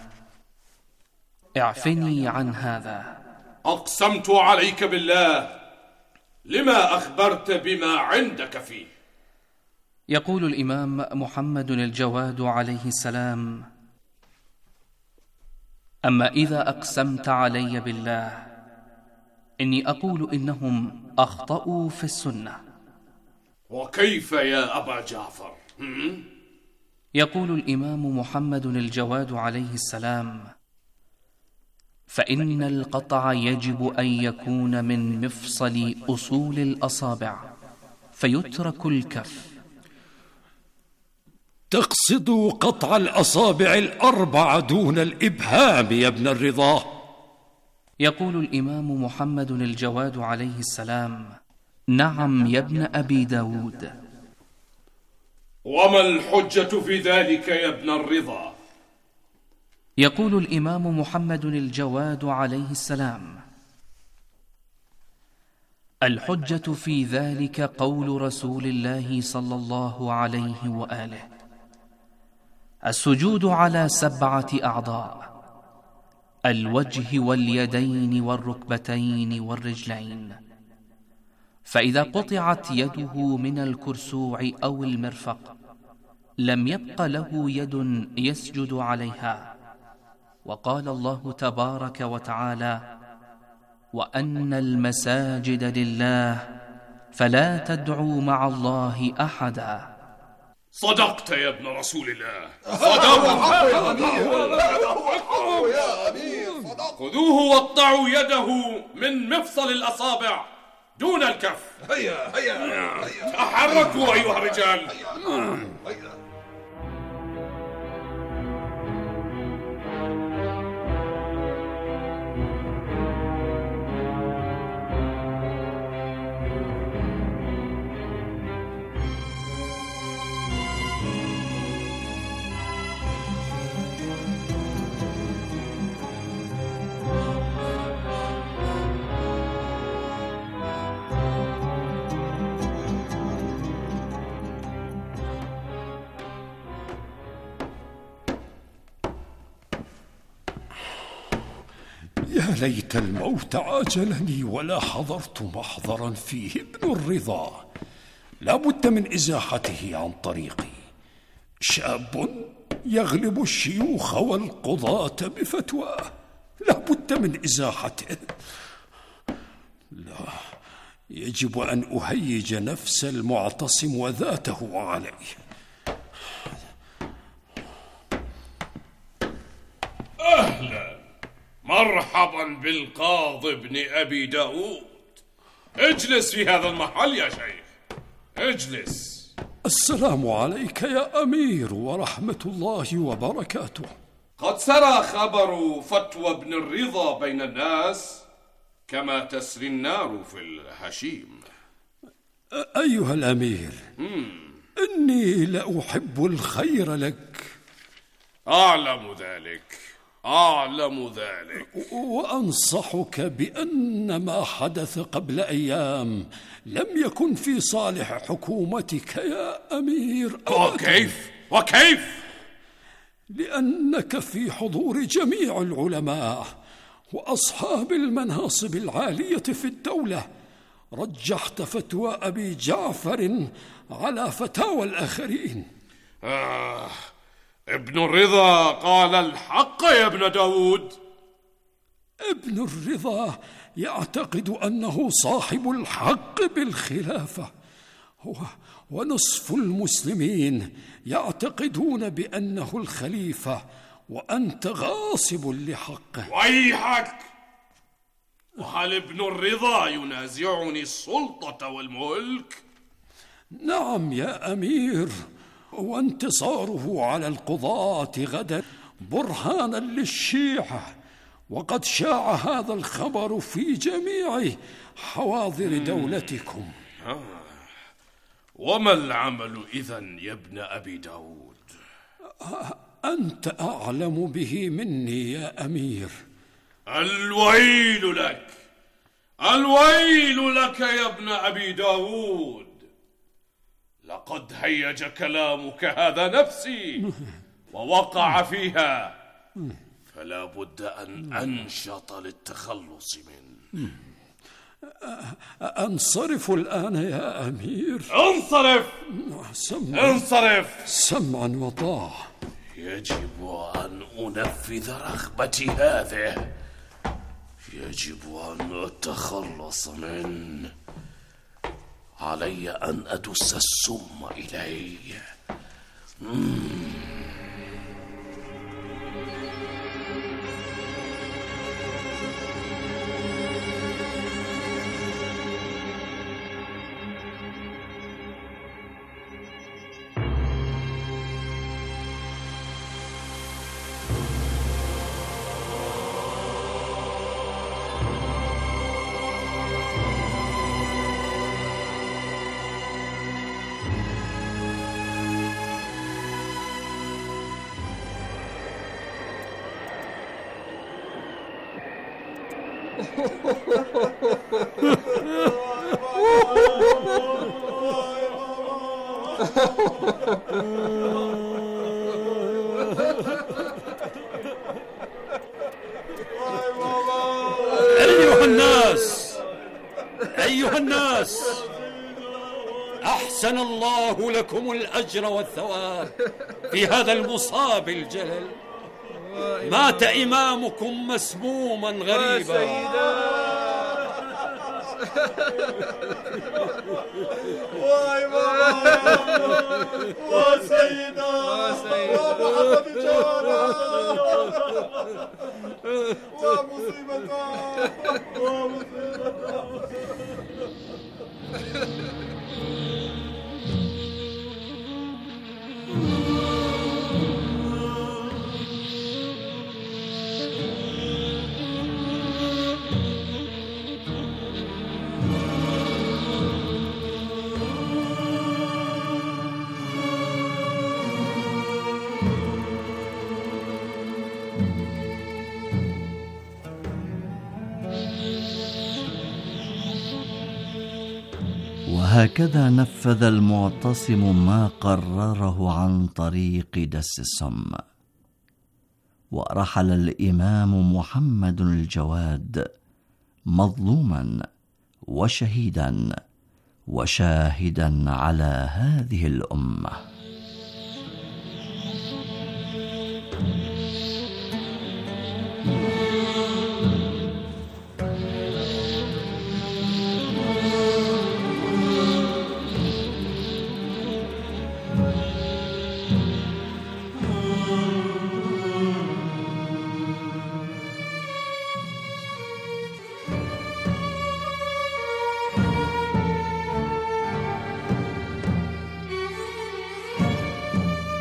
اعفني عن هذا. أقسمت عليك بالله، لما أخبرت بما عندك فيه؟ يقول الإمام محمد الجواد عليه السلام: أما إذا أقسمت علي بالله إني أقول إنهم أخطأوا في السنة. وكيف يا أبا جعفر؟ يقول الإمام محمد الجواد عليه السلام: فإن القطع يجب أن يكون من مفصل أصول الأصابع فيترك الكف. تقصد قطع الأصابع الأربع دون الإبهام يا ابن الرضا؟ يقول الإمام محمد الجواد عليه السلام: نعم يا ابن أبي داود. وما الحجة في ذلك يا ابن الرضا؟ يقول الإمام محمد الجواد عليه السلام: الحجة في ذلك قول رسول الله صلى الله عليه وآله: السجود على سبعة أعضاء: الوجه واليدين والركبتين والرجلين، فإذا قطعت يده من الكرسوع أو المرفق لم يبق له يد يسجد عليها. وقال الله تبارك وتعالى: وأن المساجد لله فلا تدعوا مع الله أحدا. صدقت يا ابن رسول الله، صدقت. خذوه واقطعوا يده من مفصل الأصابع دون الكف. هيا هيا تحركوا أيها الرجال. يا ليت الموت عاجلني ولا حضرت محضرا فيه ابن الرضا. لا بد من إزاحته عن طريقي. شاب يغلب الشيوخ والقضاة بفتواه، لا بد من إزاحته. لا، يجب أن أهيج نفس المعتصم وذاته عليه. أهلا، مرحبا بالقاضي ابن أبي داود. اجلس في هذا المحل يا شيخ، اجلس. السلام عليك يا أمير ورحمة الله وبركاته. قد سرى خبر فتوى ابن الرضا بين الناس كما تسري النار في الهشيم. أيها الأمير، مم. إني لأحب الخير لك. أعلم ذلك أعلم ذلك وأنصحك بأن ما حدث قبل أيام لم يكن في صالح حكومتك يا أمير. وكيف؟ وكيف؟ لأنك في حضور جميع العلماء وأصحاب المناصب العالية في الدولة رجحت فتوى أبي جعفر على فتاوى الآخرين. آه ابن الرضا قال الحق يا ابن داود. ابن الرضا يعتقد أنه صاحب الحق بالخلافة، هو ونصف المسلمين يعتقدون بأنه الخليفة وأنت غاصب لحقه. ويحك، وهل ابن الرضا ينازعني السلطة والملك؟ نعم يا أمير، وانتصاره على القضاة غدا برهانا للشيعة، وقد شاع هذا الخبر في جميع حواضر دولتكم. آه. وما العمل إذن يا ابن أبي داود؟ أنت أعلم به مني يا أمير. الويل لك الويل لك يا ابن أبي داود، لقد هيج كلامك هذا نفسي ووقع فيها، فلا بد أن أنشط للتخلص منه. أنصرف الآن يا أمير. انصرف سمعا انصرف سمعا وطاعة. يجب أن أنفذ رغبتي هذه، يجب أن أتخلص منه، علي أن أدس السم إليه. مم. أيها الناس أيها الناس أحسن الله لكم الأجر والثواب في هذا المصاب الجلل. مات إمامكم مسموما غريبا. واي بابا وسيدنا ومحمد جانا ومصيبته ومصيبته. وهكذا نفذ المعتصم ما قرره عن طريق دس السم، ورحل الإمام محمد الجواد مظلوما وشهيدا وشاهدا على هذه الأمة.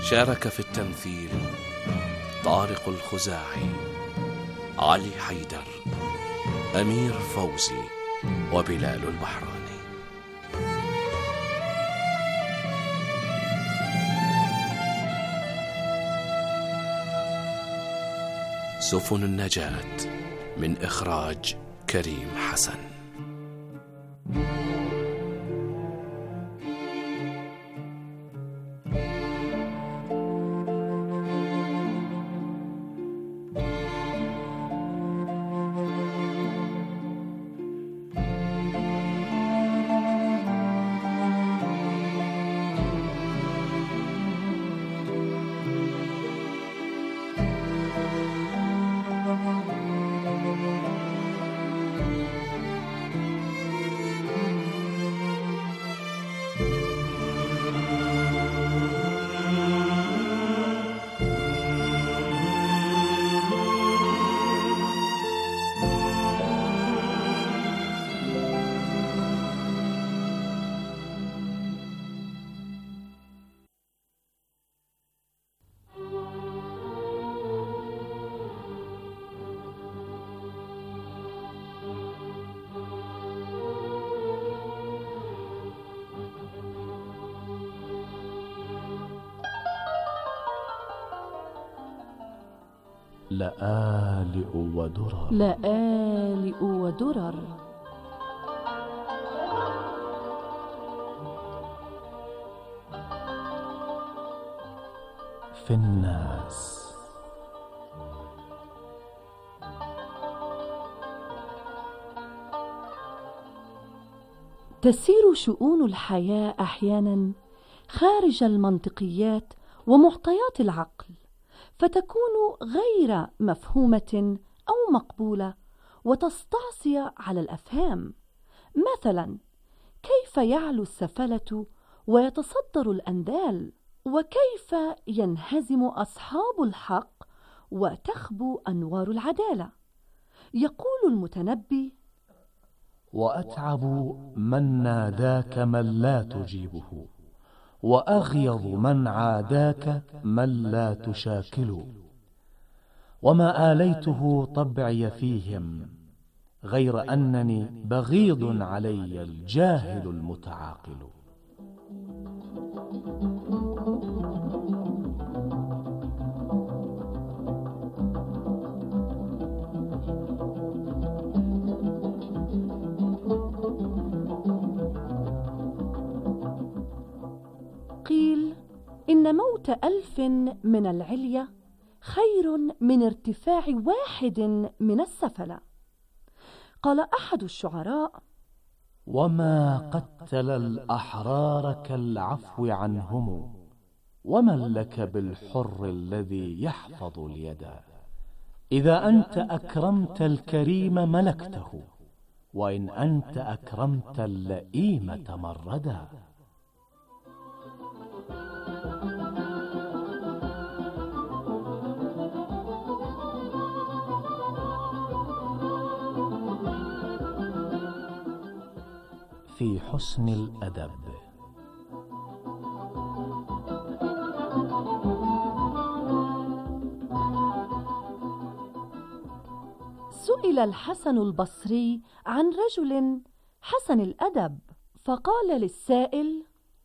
شارك في التمثيل طارق الخزاعي، علي حيدر، أمير فوزي، وبلال البحراني. سفن النجاة من إخراج كريم حسن. لآلئ ودرر لآلئ ودرر في الناس. تسير شؤون الحياة أحيانا خارج المنطقيات ومعطيات العقل، فتكون غير مفهومة أو مقبولة وتستعصي على الأفهام. مثلا، كيف يعلو السفلة ويتصدر الأندال؟ وكيف ينهزم أصحاب الحق وتخبو أنوار العدالة؟ يقول المتنبي: وأتعب من ناداك من لا تجيبه، وأغيظ من عاداك من لا تشاكل. وما آليته طبعي فيهم، غير أنني بغيض علي الجاهل المتعاقل. قيل إن موت ألف من العلية خير من ارتفاع واحد من السفلة. قال أحد الشعراء: وما قتل الأحرار كالعفو عنهم، ومن لك بالحر الذي يحفظ اليد. إذا أنت أكرمت الكريم ملكته، وإن أنت أكرمت اللئيم تمردا. في حسن الأدب. سئل الحسن البصري عن رجل حسن الأدب، فقال للسائل: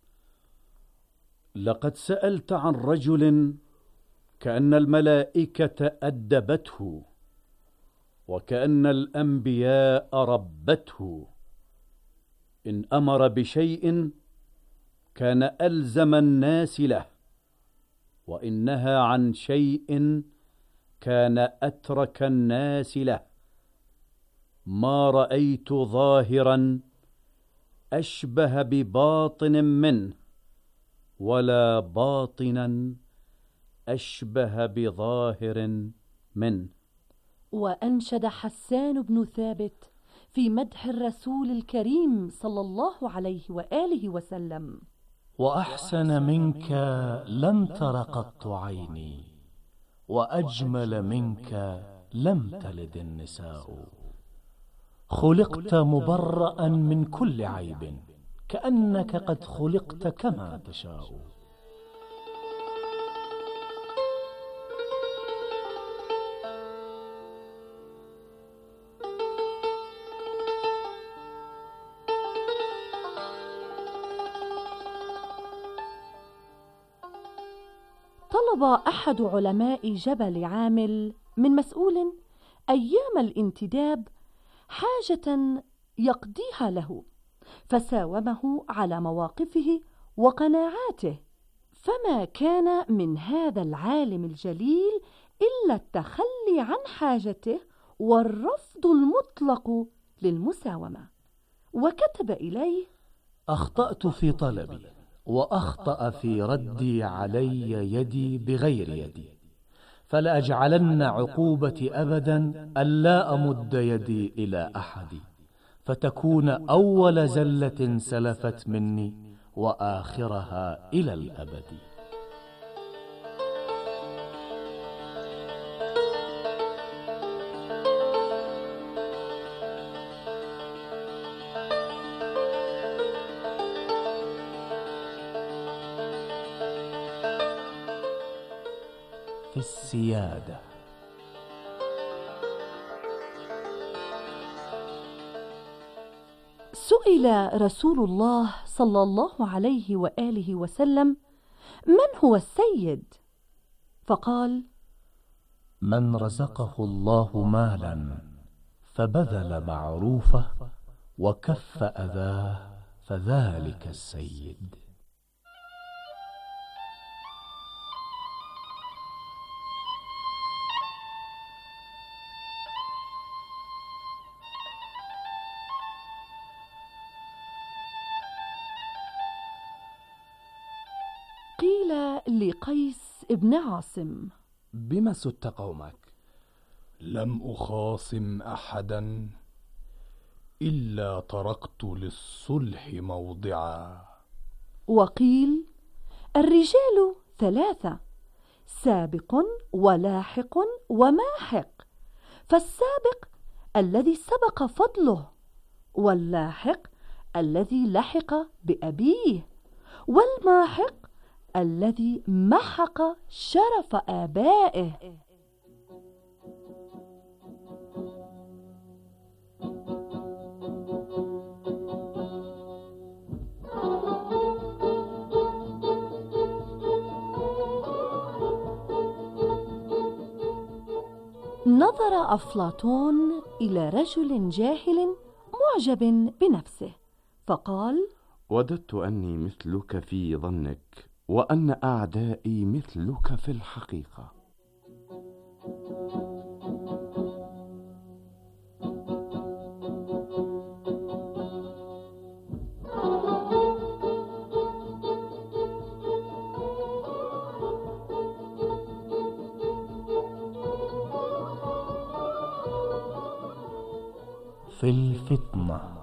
لقد سألت عن رجل كأن الملائكة أدبته، وكأن الأنبياء ربته. إن أمر بشيء كان ألزم الناس له، وإن نهى عن شيء كان أترك الناس له. ما رأيت ظاهرا أشبه بباطن منه، ولا باطنا أشبه بظاهر منه. وأنشد حسان بن ثابت في مدح الرسول الكريم صلى الله عليه وآله وسلم: وأحسن منك لم تر قط عيني، وأجمل منك لم تلد النساء. خلقت مبرأ من كل عيب، كأنك قد خلقت كما تشاء. طلب أحد علماء جبل عامل من مسؤول أيام الانتداب حاجة يقضيها له، فساومه على مواقفه وقناعاته، فما كان من هذا العالم الجليل إلا التخلي عن حاجته والرفض المطلق للمساومة. وكتب إليه: أخطأت في طلبي، وأخطأ في ردي علي يدي بغير يدي، فلأجعلن عقوبتي أبدا ألا أمد يدي إلى أحد، فتكون أول زلة سلفت مني وآخرها إلى الأبد. في السيادة. سئل رسول الله صلى الله عليه وآله وسلم: من هو السيد؟ فقال: من رزقه الله مالا فبذل معروفه وكف أذاه فذلك السيد. قيل لقيس ابن عاصم: بما سدت قومك؟ لم أخاصم أحدا إلا تركت للصلح موضعا. وقيل: الرجال ثلاثة: سابق ولاحق وماحق، فالسابق الذي سبق فضله، واللاحق الذي لحق بأبيه، والماحق الذي محق شرف آبائه. نظر أفلاطون إلى رجل جاهل معجب بنفسه، فقال: وددت أني مثلك في ظنك، وأن أعدائي مثلك في الحقيقة. في الفطنة.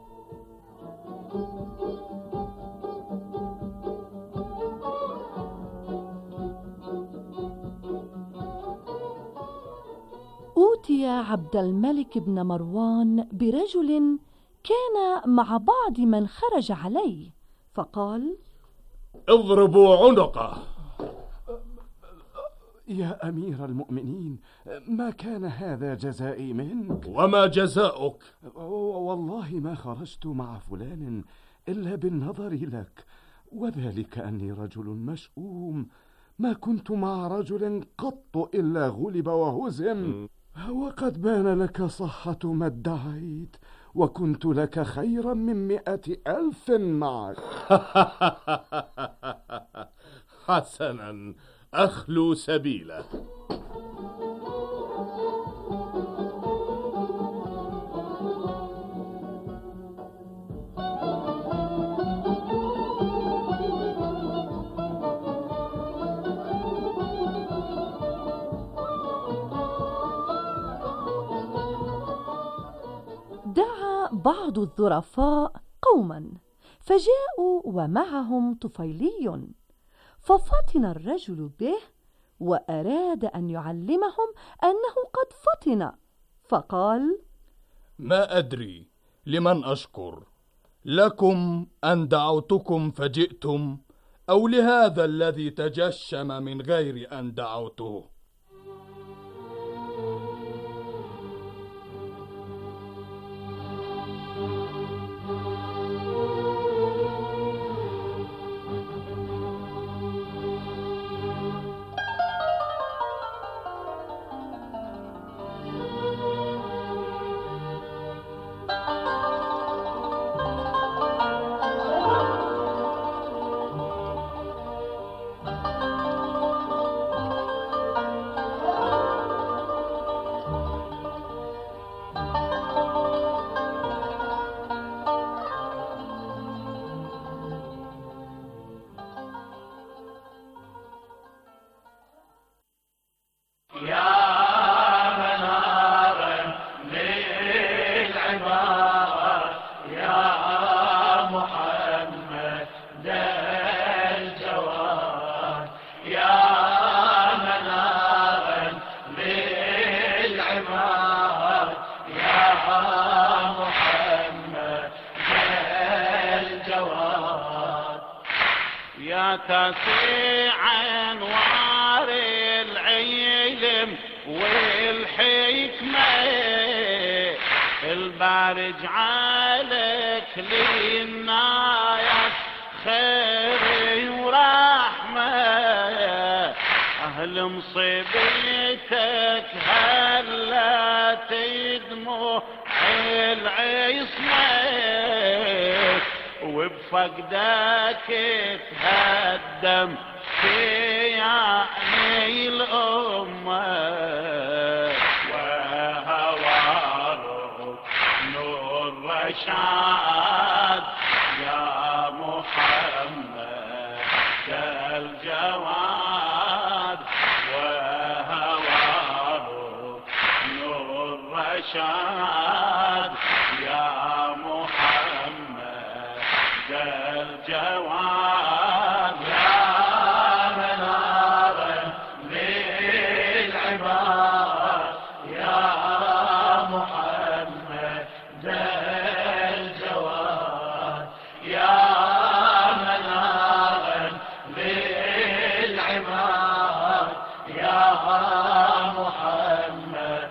أوتي عبد الملك بن مروان برجل كان مع بعض من خرج عليه، فقال: اضربوا عنقه. يا أمير المؤمنين، ما كان هذا جزائي منك؟ وما جزاؤك؟ والله ما خرجت مع فلان إلا بالنظر لك، وذلك أني رجل مشؤوم، ما كنت مع رجل قط إلا غلب وهزم، وقد بان لك صحة ما ادعيت، وكنت لك خيرا من مئة ألف معك. حسنا، أخلو سبيله. دعا بعض الظرفاء قوما فجاءوا ومعهم طفيلي، ففطن الرجل به وأراد أن يعلمهم أنه قد فطن، فقال: ما أدري لمن أشكر، لكم أن دعوتكم فجئتم، أو لهذا الذي تجشم من غير أن دعوته. تسيع أنوار العلم والحكمة البارج عليك للناس خير ورحمة أهل مصيبتك هلا تدمع العصمة وبفقدك تهدم شيعني الأمة وهوارك نور رشاد يا محمد الجواد وهوارك نور رشاد يا محمد الجواد يا منارا للعباد يا محمد الجواد يا منارا للعباد يا محمد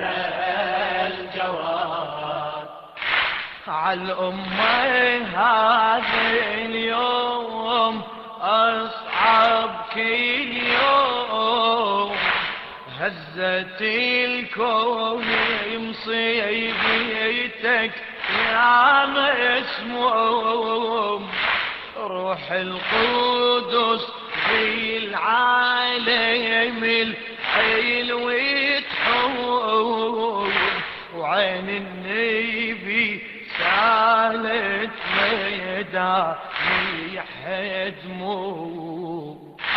الجواد عالأمة هذا اليوم أصعب كل يوم هزت الكون مصيبتك يا مسموم روح القدس في العالم الحلو تحوم وعين النبي سالت ميداني حدمو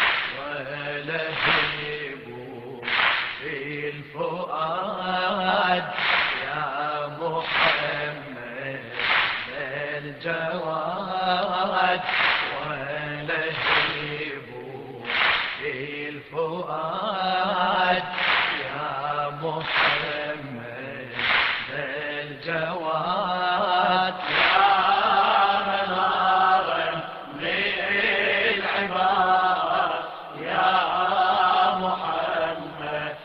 ولهيبو في الفؤاد يا محمد الجواد ولهيبو في الفؤاد يا محمد الجواد يا منارا للعباد يا محمد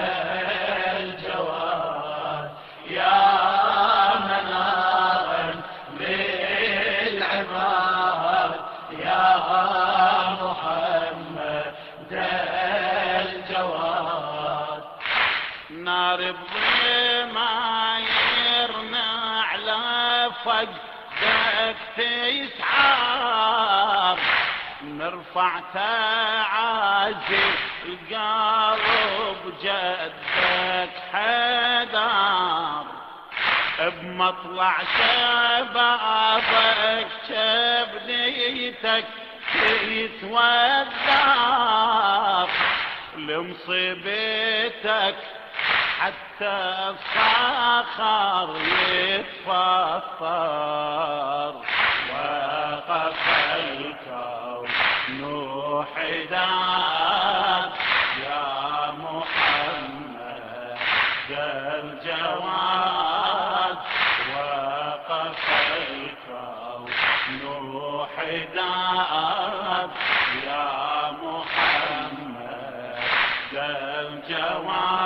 الجواد يا منارا للعباد يا محمد الجواد نار الضمايرنا على فقدك تسعار نرفع تعازي القلب جدك حدار بمطلع شبابك شبنيتك تتوذر لمصيبتك حتى الصخر يتفطر وقف الكون حداد يا محمد الجواد وقف الكون حداد يا محمد الجواد